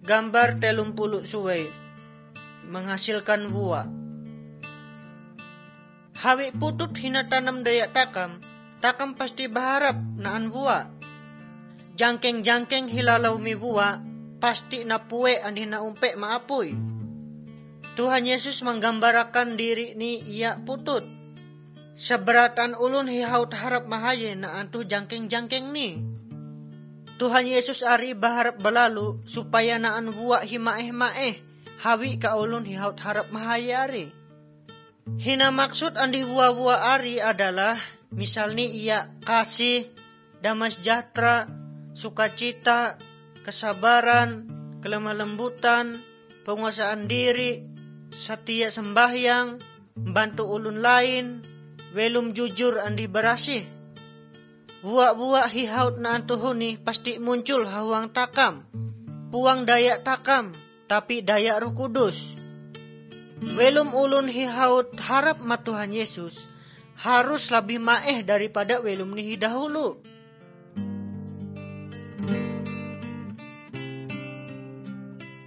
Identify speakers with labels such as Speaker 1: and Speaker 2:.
Speaker 1: Gambar 30 suwe menghasilkan buah. Hawi putut hina tanam daya takam pasti berharap naan buah. Jangkeng-jangkeng hilalau mi buah, pasti na pue andi na umpe maapui. Tuhan Yesus menggambarakan diri ni ia putut. Seberatan ulun hihaut harap mahaye na antu jangkeng-jangkeng ni. Tuhan Yesus ari berharap belalu supaya naan buah himaeh-maeh hawi ka ulun hihaut harap mahaye ari. Hina maksud andi buah-buah ari adalah misalnya ia kasih, damai sejahtera, sukacita, kesabaran, kelemah lembutan, penguasaan diri, setia sembahyang, membantu ulun lain, welum jujur andi berasih. Buah-buah hihaut na antuhuni pasti muncul hawang takam, puang daya takam, tapi daya Roh Kudus. Welum ulun hihaut harap ma Tuhan Yesus, harus lebih maeh daripada welum nihi dahulu.